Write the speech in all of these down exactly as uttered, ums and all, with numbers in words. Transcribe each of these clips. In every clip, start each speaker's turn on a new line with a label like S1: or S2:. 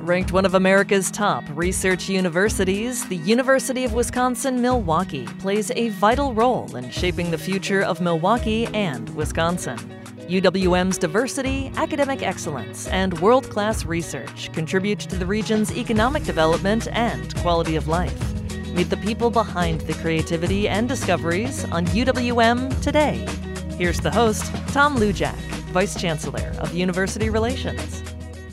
S1: Ranked one of America's top research universities, the University of Wisconsin-Milwaukee plays a vital role in shaping the future of Milwaukee and Wisconsin. U W M's diversity, academic excellence, and world-class research contribute to the region's economic development and quality of life. Meet the people behind the creativity and discoveries on U W M Today. Here's the host, Tom Lujack, Vice Chancellor of University Relations.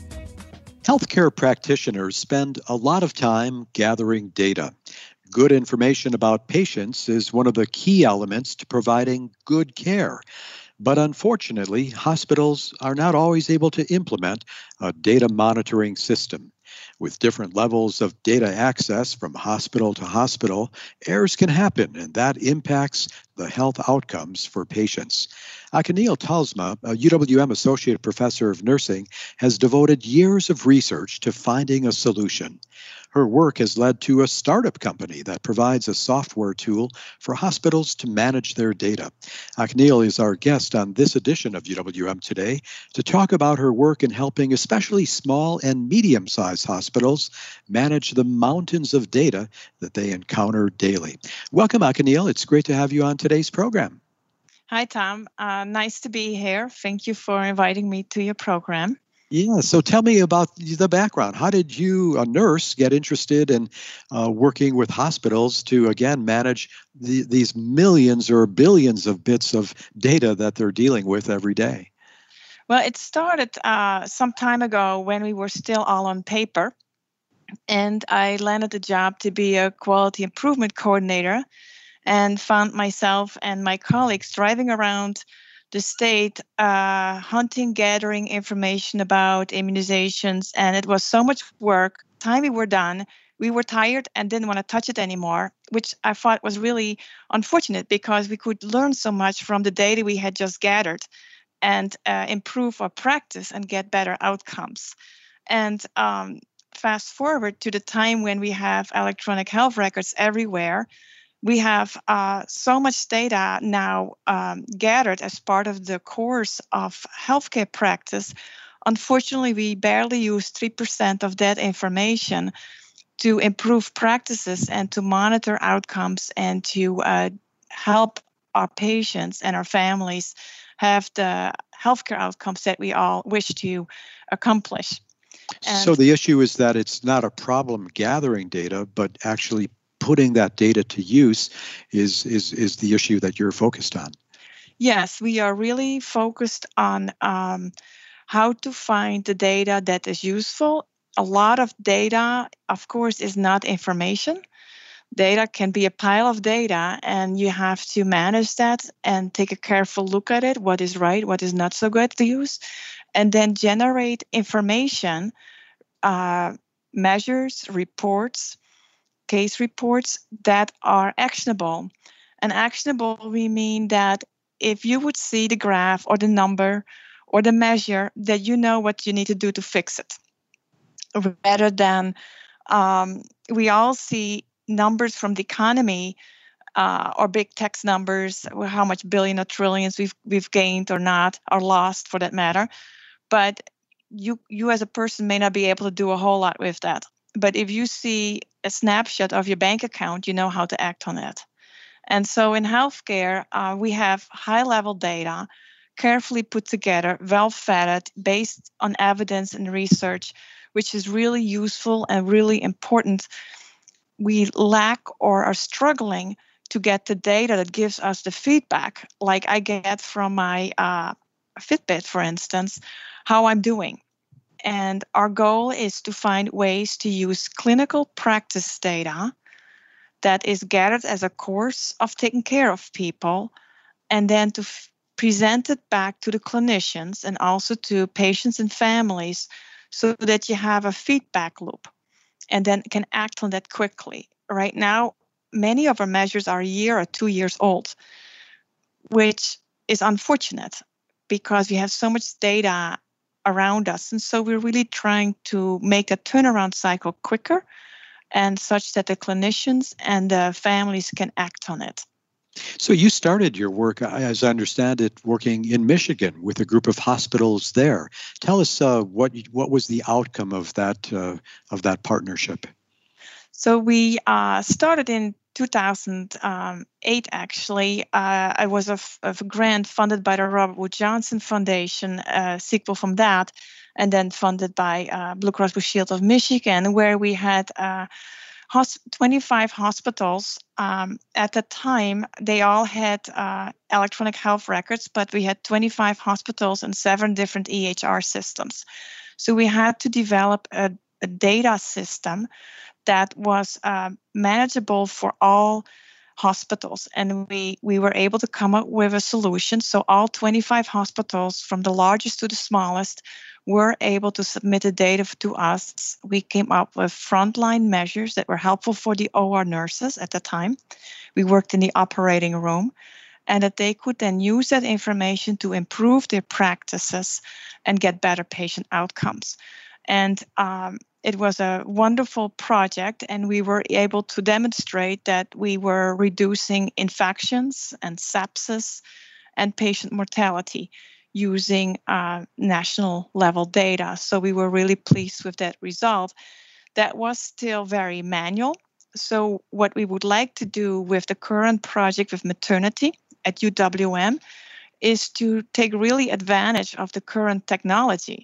S2: Healthcare practitioners spend a lot of time gathering data. Good information about patients is one of the key elements to providing good care. But unfortunately, hospitals are not always able to implement a data monitoring system. With different levels of data access from hospital to hospital, errors can happen, and that impacts the health outcomes for patients. Akenil Talsma, a U W M Associate Professor of Nursing, has devoted years of research to finding a solution. Her work has led to a startup company that provides a software tool for hospitals to manage their data. Akenil is our guest on this edition of U W M Today to talk about her work in helping especially small and medium-sized hospitals manage the mountains of data that they encounter daily. Welcome, Akenil. It's great to have you on today's program.
S3: Hi, Tom. Uh, nice to be here. Thank you for inviting me to your program.
S2: Yeah, so tell me about the background. How did you, a nurse, get interested in uh, working with hospitals to, again, manage the, these millions or billions of bits of data that they're dealing with every day?
S3: Well, it started uh, some time ago when we were still all on paper, and I landed a job to be a quality improvement coordinator and found myself and my colleagues driving around the state, uh, hunting, gathering information about immunizations, and it was so much work. Time we were done, we were tired and didn't want to touch it anymore, which I thought was really unfortunate because we could learn so much from the data we had just gathered and uh, improve our practice and get better outcomes. And um, fast forward to the time when we have electronic health records everywhere. We have uh, so much data now um, gathered as part of the course of healthcare practice. Unfortunately, we barely use three percent of that information to improve practices and to monitor outcomes and to uh, help our patients and our families have the healthcare outcomes that we all wish to accomplish.
S2: And so the issue is that it's not a problem gathering data, but actually putting that data to use is, is, is the issue that you're focused on.
S3: Yes, we are really focused on um, how to find the data that is useful. A lot of data, of course, is not information. Data can be a pile of data, and you have to manage that and take a careful look at it, what is right, what is not so good to use, and then generate information, uh, measures, reports, case reports that are actionable. And actionable, we mean that if you would see the graph or the number or the measure, that you know what you need to do to fix it. Rather than um, we all see numbers from the economy uh, or big text numbers, how much billion or trillions we've we've gained or not, or lost for that matter. But you you as a person may not be able to do a whole lot with that. But if you see a snapshot of your bank account, you know how to act on it. And so in healthcare, uh, we have high-level data, carefully put together, well-vetted, based on evidence and research, which is really useful and really important. We lack or are struggling to get the data that gives us the feedback, like I get from my uh, Fitbit, for instance, how I'm doing. And our goal is to find ways to use clinical practice data that is gathered as a course of taking care of people, and then to f- present it back to the clinicians and also to patients and families so that you have a feedback loop and then can act on that quickly. Right now, many of our measures are a year or two years old, which is unfortunate because we have so much data around us. And so we're really trying to make a turnaround cycle quicker and such that the clinicians and the families can act on it.
S2: So you started your work, as I understand it, working in Michigan with a group of hospitals there. Tell us uh, what what was the outcome of that uh, of that partnership?
S3: So we uh, started in two thousand eight, actually. Uh, I was a, f- a grant funded by the Robert Wood Johnson Foundation, a sequel from that, and then funded by uh, Blue Cross Blue Shield of Michigan, where we had uh, hos- twenty-five hospitals. Um, at the time, they all had uh, electronic health records, but we had twenty-five hospitals and seven different E H R systems. So we had to develop a, a data system that was uh, manageable for all hospitals. And we, we were able to come up with a solution. So all twenty-five hospitals, from the largest to the smallest, were able to submit the data to us. We came up with frontline measures that were helpful for the O R nurses at the time. We worked in the operating room, and that they could then use that information to improve their practices and get better patient outcomes. And um, it was a wonderful project, and we were able to demonstrate that we were reducing infections and sepsis and patient mortality using uh, national level data. So we were really pleased with that result. That was still very manual. So what we would like to do with the current project with maternity at U W M is to take really advantage of the current technology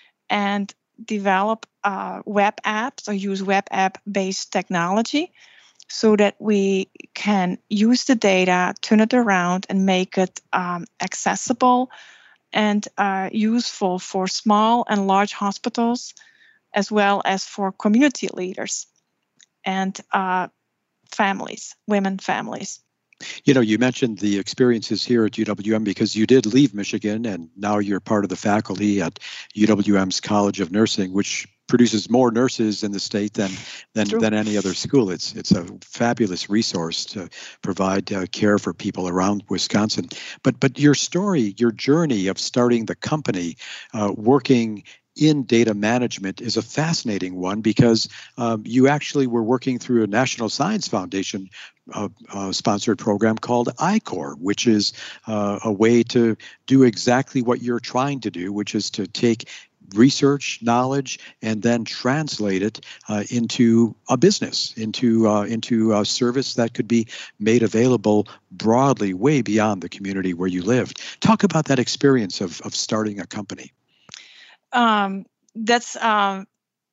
S3: and develop uh, web apps or use web app-based technology so that we can use the data, turn it around, and make it um, accessible and uh, useful for small and large hospitals, as well as for community leaders and uh, families, women families.
S2: You know, you mentioned the experiences here at U W M because you did leave Michigan and now you're part of the faculty at U W M's College of Nursing, which produces more nurses in the state than than, than any other school. It's it's a fabulous resource to provide uh, care for people around Wisconsin. But but your story, your journey of starting the company, uh, working in data management is a fascinating one because um, you actually were working through a National Science Foundation uh, uh, sponsored program called I CORE, which is uh, a way to do exactly what you're trying to do, which is to take research knowledge and then translate it uh, into a business, into uh, into a service that could be made available broadly, way beyond the community where you lived. Talk about that experience of of starting a company.
S3: Um, that's um,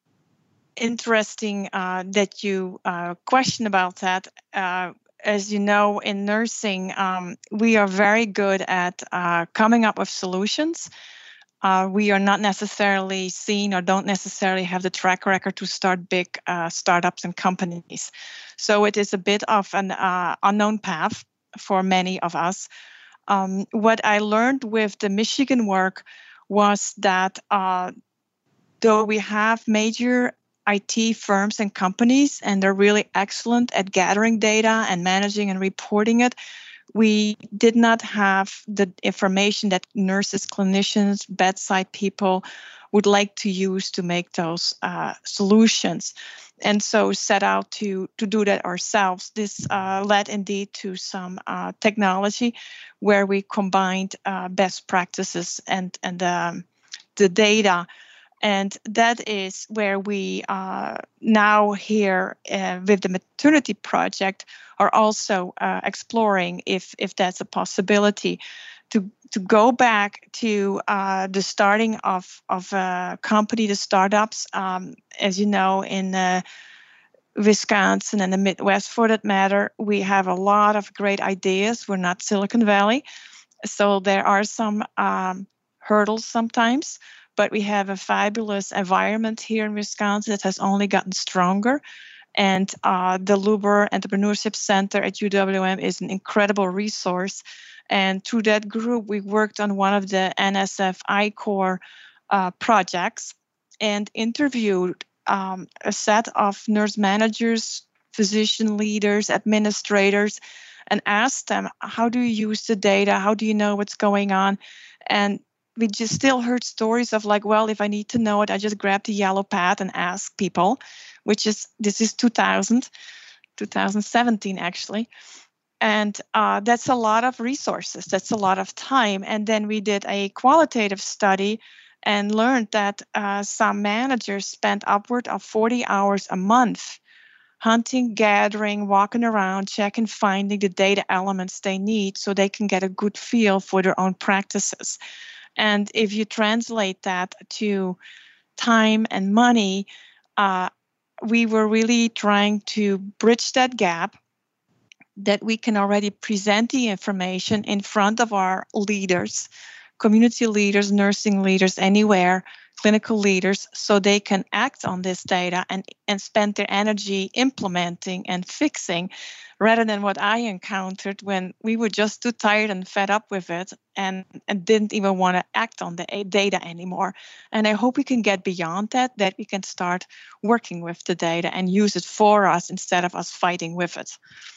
S3: interesting uh, that you uh, question about that. Uh, as you know, in nursing, um, we are very good at uh, coming up with solutions. Uh, we are not necessarily seen or don't necessarily have the track record to start big uh, startups and companies. So it is a bit of an uh, unknown path for many of us. Um, what I learned with the Michigan work was that uh, though we have major I T firms and companies, and they're really excellent at gathering data and managing and reporting it, we did not have the information that nurses, clinicians, bedside people would like to use to make those uh, solutions. And so set out to, to do that ourselves. This uh, led indeed to some uh, technology where we combined uh, best practices and, and um, the data. And that is where we uh, now here uh, with the maternity project are also uh, exploring if if that's a possibility to to go back to uh, the starting of of a company, the startups. Um, as you know, in uh, Wisconsin and the Midwest, for that matter, we have a lot of great ideas. We're not Silicon Valley, so there are some um, hurdles sometimes. But we have a fabulous environment here in Wisconsin that has only gotten stronger. And uh, the Luber Entrepreneurship Center at U W M is an incredible resource. And through that group, we worked on one of the N S F I CORE uh, projects and interviewed um, a set of nurse managers, physician leaders, administrators, and asked them, how do you use the data? How do you know what's going on? And we just still heard stories of like, well, if I need to know it, I just grab the yellow pad and ask people, which is, this is two thousand, two thousand seventeen actually. And uh, that's a lot of resources. That's a lot of time. And then we did a qualitative study and learned that uh, some managers spend upward of forty hours a month hunting, gathering, walking around, checking, finding the data elements they need so they can get a good feel for their own practices. And if you translate that to time and money, uh, we were really trying to bridge that gap, that we can already present the information in front of our leaders, community leaders, nursing leaders, anywhere, clinical leaders, so they can act on this data and, and spend their energy implementing and fixing, rather than what I encountered when we were just too tired and fed up with it and, and didn't even want to act on the data anymore. And I hope we can get beyond that, that we can start working with the data and use it for us instead of us fighting with it.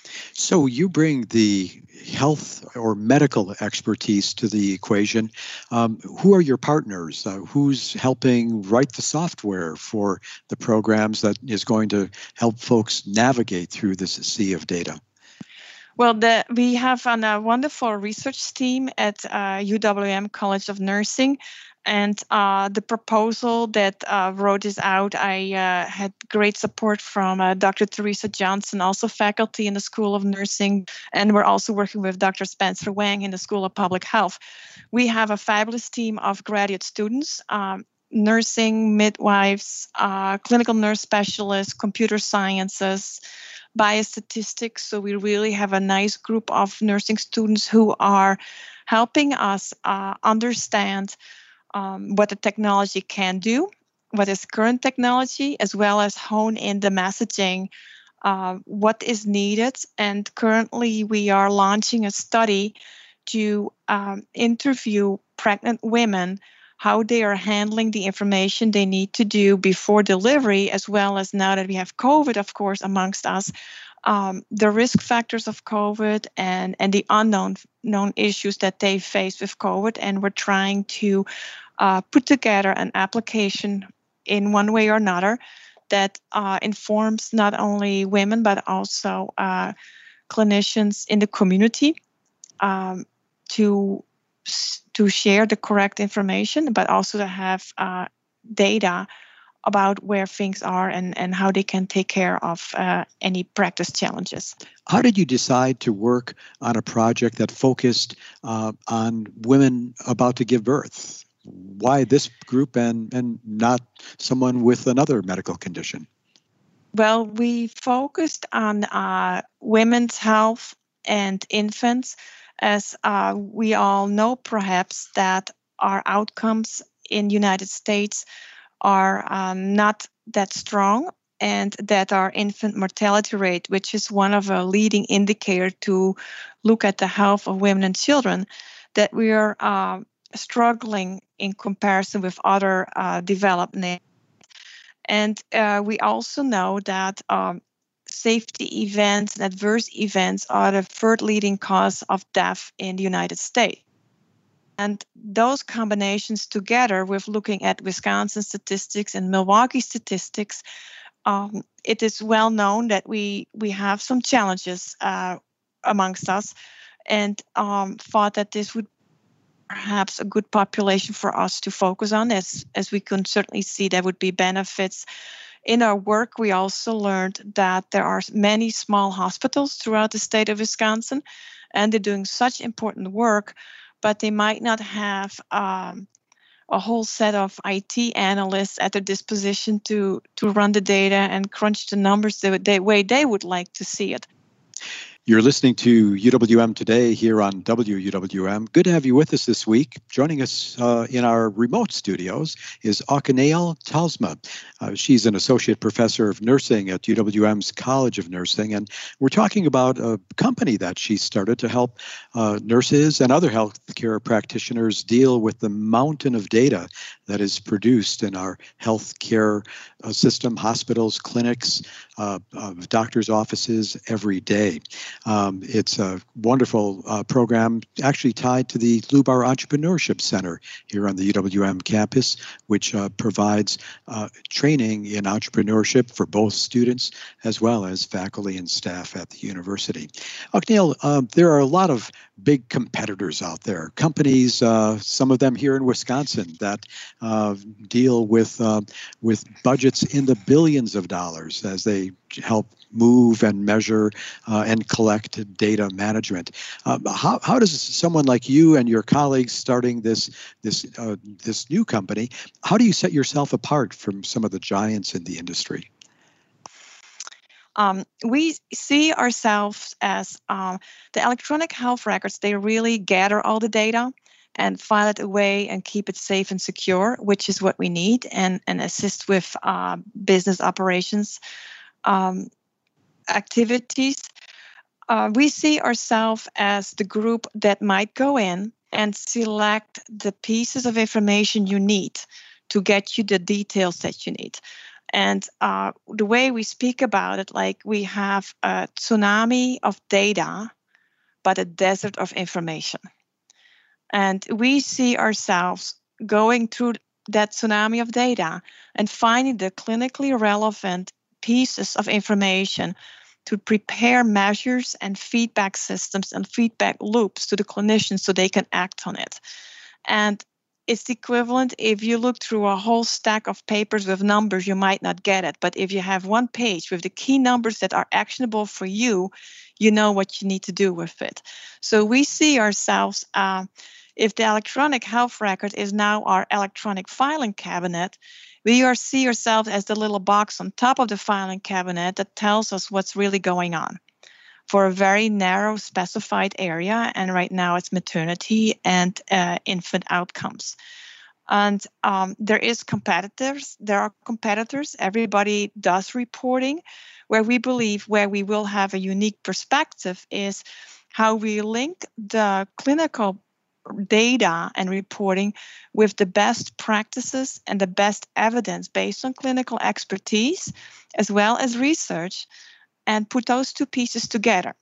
S2: So you bring the health or medical expertise to the equation. Um, who are your partners? Uh, who's helping write the software for the programs that is going to help folks navigate through this sea of data?
S3: Well, the, we have an, a wonderful research team at uh, U W M College of Nursing. And uh, the proposal that uh, wrote this out, I uh, had great support from uh, Doctor Teresa Johnson, also faculty in the School of Nursing. And we're also working with Doctor Spencer Wang in the School of Public Health. We have a fabulous team of graduate students, um, nursing, midwives, uh, clinical nurse specialists, computer sciences, biostatistics. So we really have a nice group of nursing students who are helping us uh, understand um, what the technology can do, what is current technology, as well as hone in the messaging, uh, what is needed. And currently we are launching a study to um, interview pregnant women, how they are handling the information they need to do before delivery, as well as now that we have COVID, of course, amongst us, um, the risk factors of COVID and, and the unknown known issues that they face with COVID. And we're trying to uh, put together an application in one way or another that uh, informs not only women, but also uh, clinicians in the community um, to to share the correct information, but also to have uh, data about where things are and, and how they can take care of uh, any practice challenges.
S2: How did you decide to work on a project that focused uh, on women about to give birth? Why this group and, and not someone with another medical condition?
S3: Well, we focused on uh, women's health and infants, as uh, we all know perhaps that our outcomes in the United States are um, not that strong, and that our infant mortality rate, which is one of a leading indicator to look at the health of women and children, that we are uh, struggling in comparison with other uh, developed nations. And uh, we also know that um, safety events and adverse events are the third leading cause of death in the United States. And those combinations together with looking at Wisconsin statistics and Milwaukee statistics, um, it is well known that we, we have some challenges uh, amongst us, and um, thought that this would perhaps a good population for us to focus on, as, as we can certainly see there would be benefits. In our work, we also learned that there are many small hospitals throughout the state of Wisconsin, and they're doing such important work, but they might not have um, a whole set of I T analysts at their disposition to, to run the data and crunch the numbers the, the way they would like to see it.
S2: You're listening to U W M Today here on W U W M. Good to have you with us this week. Joining us uh, in our remote studios is Aukeneil Talsma. Uh, she's an associate professor of nursing at U W M's College of Nursing, and we're talking about a company that she started to help uh, nurses and other healthcare practitioners deal with the mountain of data that is produced in our healthcare uh, system, hospitals, clinics, uh, of doctors' offices every day. Um, it's a wonderful uh, program, actually tied to the Lubar Entrepreneurship Center here on the U W M campus, which uh, provides uh, training in entrepreneurship for both students as well as faculty and staff at the university. Ockneel, uh, there are a lot of big competitors out there, companies, uh, some of them here in Wisconsin, that uh, deal with uh, with budgets in the billions of dollars as they help move and measure uh, and collect data management. Uh, how, how does someone like you and your colleagues starting this this uh, this new company, how do you set yourself apart from some of the giants in the industry?
S3: Um, we see ourselves as um, the electronic health records. They really gather all the data and file it away and keep it safe and secure, which is what we need, and, and assist with uh, business operations um, activities. Uh, we see ourselves as the group that might go in and select the pieces of information you need to get you the details that you need. And uh, the way we speak about it, like we have a tsunami of data, but a desert of information. And we see ourselves going through that tsunami of data and finding the clinically relevant pieces of information to prepare measures and feedback systems and feedback loops to the clinicians so they can act on it. And it's equivalent if you look through a whole stack of papers with numbers, you might not get it. But if you have one page with the key numbers that are actionable for you, you know what you need to do with it. So we see ourselves, uh, if the electronic health record is now our electronic filing cabinet, we are see ourselves as the little box on top of the filing cabinet that tells us what's really going on for a very narrow specified area. And right now it's maternity and uh, infant outcomes. And um, there is competitors. There are competitors. Everybody does reporting. Where we believe where we will have a unique perspective is how we link the clinical data and reporting with the best practices and the best evidence based on clinical expertise as well as research, and put those two pieces together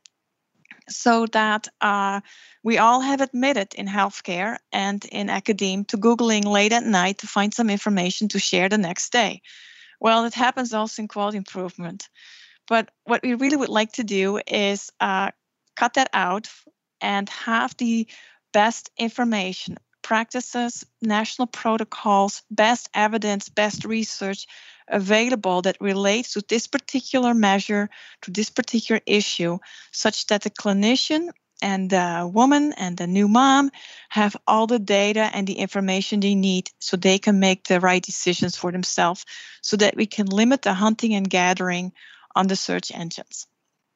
S3: so that uh, we all have admitted in healthcare and in academia to Googling late at night to find some information to share the next day. Well, it happens also in quality improvement. But what we really would like to do is uh, cut that out and have the best information, practices, national protocols, best evidence, best research available that relates to this particular measure, to this particular issue, such that the clinician and the woman and the new mom have all the data and the information they need so they can make the right decisions for themselves, so that we can limit the hunting and gathering on the search engines.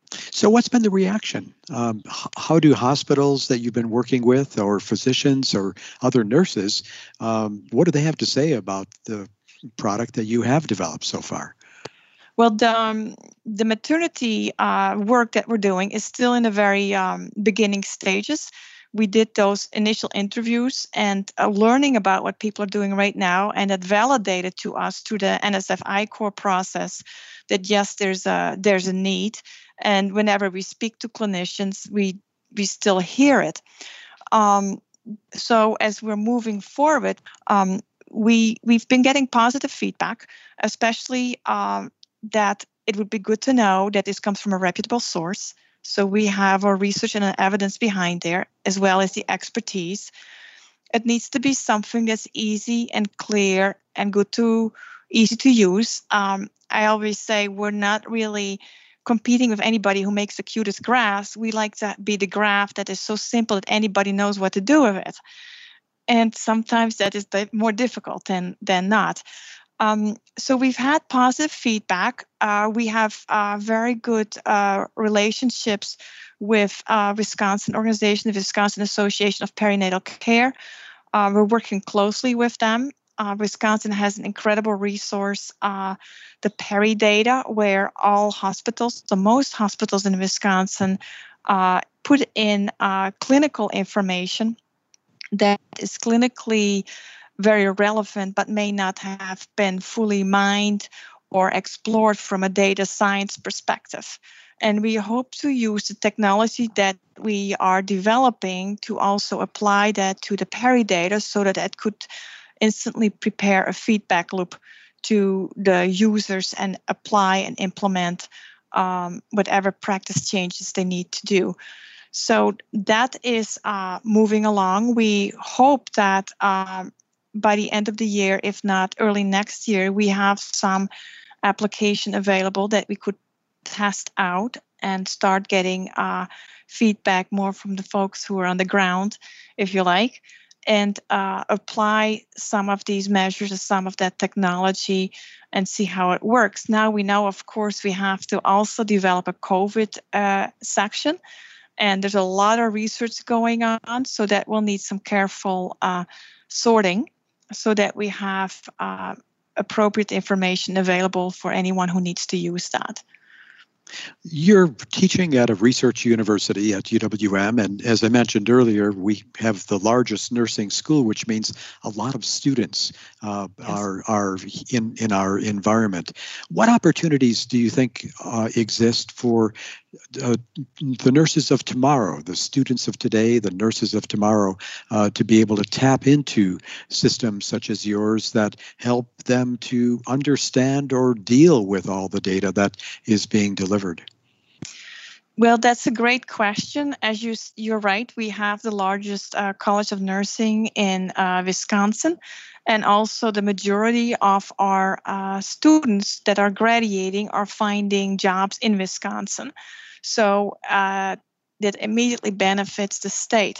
S2: So what's been the reaction? Um, h- how do hospitals that you've been working with, or physicians or other nurses, um, what do they have to say about the product that you have developed so far?
S3: Well, the, um, the maternity uh, work that we're doing is still in the very um, beginning stages. We did those initial interviews and uh, learning about what people are doing right now, and that validated to us through the N S F I core process that yes, there's a there's a need. And whenever we speak to clinicians, we we still hear it. Um, so as we're moving forward, um, we we've been getting positive feedback, especially um, that it would be good to know that this comes from a reputable source. So we have our research and evidence behind there, as well as the expertise. It needs to be something that's easy and clear and good to easy to use. Um, I always say we're not really competing with anybody who makes the cutest graphs. We like to be the graph that is so simple that anybody knows what to do with it. And sometimes that is more difficult than, than not. Um, so we've had positive feedback. Uh, we have uh, very good uh, relationships with uh, Wisconsin organization, the Wisconsin Association of Perinatal Care. Uh, we're working closely with them. Uh, Wisconsin has an incredible resource, uh, the PeriData, where all hospitals, so most hospitals in Wisconsin, uh, put in uh, clinical information that is clinically very relevant, but may not have been fully mined or explored from a data science perspective. And we hope to use the technology that we are developing to also apply that to the Peri data so that it could instantly prepare a feedback loop to the users and apply and implement um, whatever practice changes they need to do. So that is uh, moving along. We hope that um, by the end of the year, if not early next year, we have some application available that we could test out and start getting uh, feedback more from the folks who are on the ground, if you like, and uh, apply some of these measures or some of that technology and see how it works. Now we know, of course, we have to also develop a COVID uh, section, and there's a lot of research going on, so that will need some careful uh, sorting so that we have uh, appropriate information available for anyone who needs to use that.
S2: You're teaching at a research university at U W M, and as I mentioned earlier, we have the largest nursing school, which means a lot of students uh, yes. are are in in our environment. What opportunities do you think uh, exist for uh, the nurses of tomorrow, the students of today, the nurses of tomorrow, uh, to be able to tap into systems such as yours that help them to understand or deal with all the data that is being delivered?
S3: Well, that's a great question. As you, you're right, we have the largest uh, College of Nursing in uh, Wisconsin, and also the majority of our uh, students that are graduating are finding jobs in Wisconsin. So uh, that immediately benefits the state.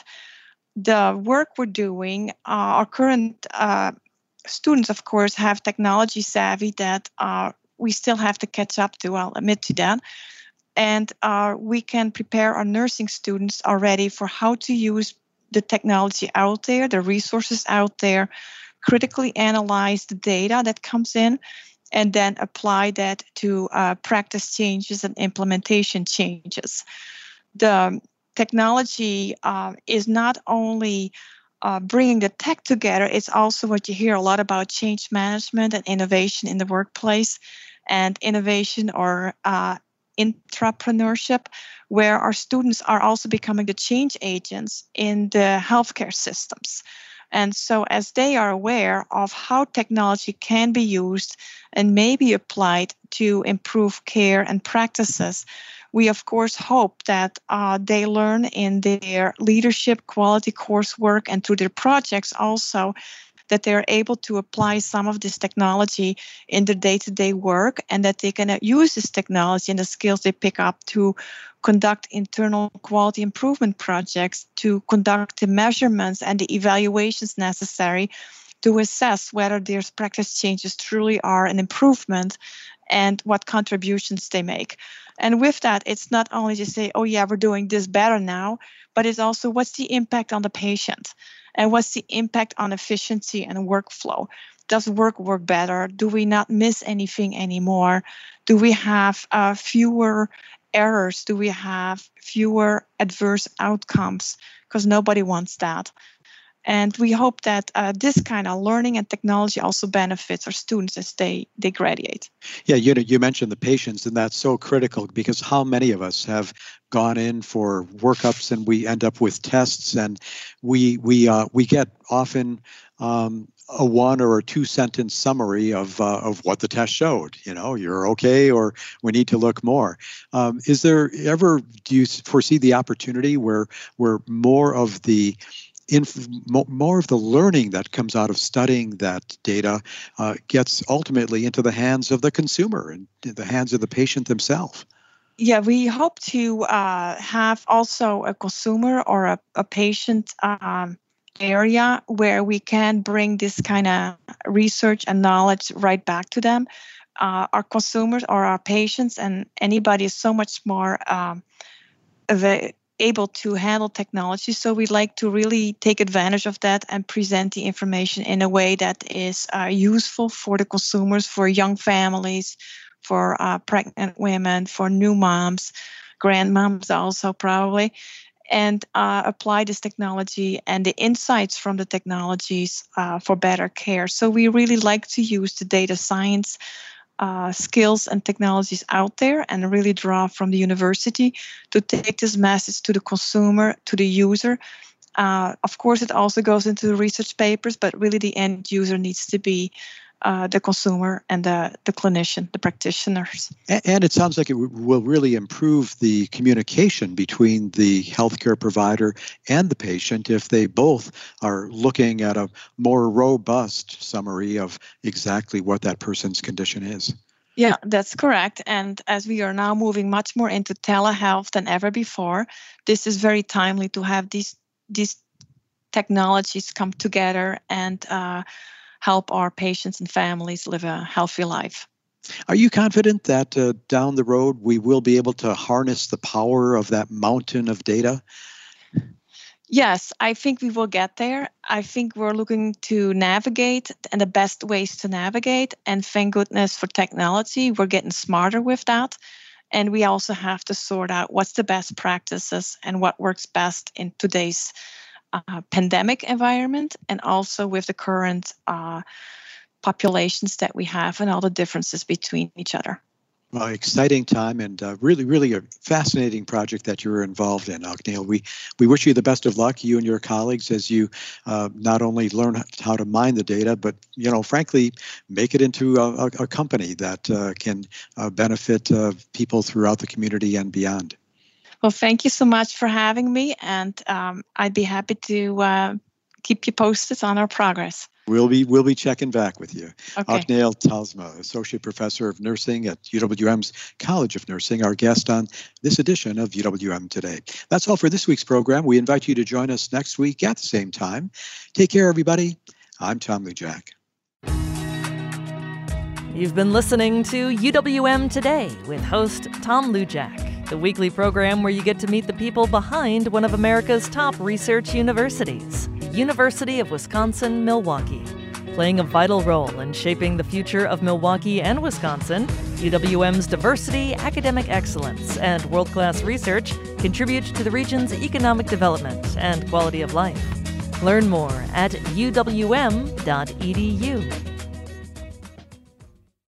S3: The work we're doing, uh, our current uh, students, of course, have technology savvy that uh, we still have to catch up to, I'll admit to that. And uh, we can prepare our nursing students already for how to use the technology out there, the resources out there, critically analyze the data that comes in, and then apply that to uh, practice changes and implementation changes. The technology uh, is not only uh, bringing the tech together, it's also what you hear a lot about: change management and innovation in the workplace, and innovation or uh, intrapreneurship, where our students are also becoming the change agents in the healthcare systems. And so as they are aware of how technology can be used and may be applied to improve care and practices, we of course hope that uh, they learn in their leadership quality coursework and through their projects also that they're able to apply some of this technology in their day-to-day work, and that they can use this technology and the skills they pick up to conduct internal quality improvement projects, to conduct the measurements and the evaluations necessary to assess whether their practice changes truly are an improvement and what contributions they make. And with that, it's not only to say, oh yeah, we're doing this better now, but it's also what's the impact on the patient and what's the impact on efficiency and workflow. Does work work better? Do we not miss anything anymore? Do we have uh, fewer errors? Do we have fewer adverse outcomes? Because nobody wants that. And we hope that uh, this kind of learning and technology also benefits our students as they, they graduate.
S2: Yeah, you know, you mentioned the patients, and that's so critical, because how many of us have gone in for workups and we end up with tests, and we we uh, we get often um, a one or a two sentence summary of uh, of what the test showed. You know, you're okay, or we need to look more. Um, is there ever, do you foresee the opportunity where where more of the Inf- more of the learning that comes out of studying that data uh, gets ultimately into the hands of the consumer and the hands of the patient themselves?
S3: Yeah, we hope to uh, have also a consumer or a, a patient um, area where we can bring this kind of research and knowledge right back to them. Uh, our consumers or our patients and anybody is so much more um, av- able to handle technology. So we'd like to really take advantage of that and present the information in a way that is uh, useful for the consumers, for young families, for uh, pregnant women, for new moms, grandmoms also probably, and uh, apply this technology and the insights from the technologies uh, for better care. So we really like to use the data science uh, skills and technologies out there and really draw from the university to take this message to the consumer, to the user. Uh, of course, it also goes into the research papers, but really the end user needs to be uh, the consumer and the, the clinician, the practitioners.
S2: And, and it sounds like it w- will really improve the communication between the healthcare provider and the patient if they both are looking at a more robust summary of exactly what that person's condition is.
S3: Yeah, that's correct. And as we are now moving much more into telehealth than ever before, this is very timely to have these these technologies come together and uh, help our patients and families live a healthy life.
S2: Are you confident that uh, down the road we will be able to harness the power of that mountain of data?
S3: Yes, I think we will get there. I think we're looking to navigate and the best ways to navigate. And thank goodness for technology, we're getting smarter with that. And we also have to sort out what's the best practices and what works best in today's uh, pandemic environment, and also with the current uh, populations that we have and all the differences between each other.
S2: Well, exciting time and uh, really, really a fascinating project that you're involved in, Ogneel. We we wish you the best of luck, you and your colleagues, as you uh, not only learn how to mine the data, but, you know, frankly, make it into a, a company that uh, can uh, benefit uh, people throughout the community and beyond.
S3: Well, thank you so much for having me, and um, I'd be happy to uh, keep you posted on our progress.
S2: We'll be we'll be checking back with you.
S3: Okay.
S2: Ogneel Talsma, Associate Professor of Nursing at U W M's College of Nursing, our guest on this edition of U W M Today. That's all for this week's program. We invite you to join us next week at the same time. Take care, everybody. I'm Tom Lujack.
S1: You've been listening to U W M Today with host Tom Lujack, the weekly program where you get to meet the people behind one of America's top research universities, the University of Wisconsin-Milwaukee. Playing a vital role in shaping the future of Milwaukee and Wisconsin, U W M's diversity, academic excellence, and world-class research contribute to the region's economic development and quality of life. Learn more at u w m dot e d u.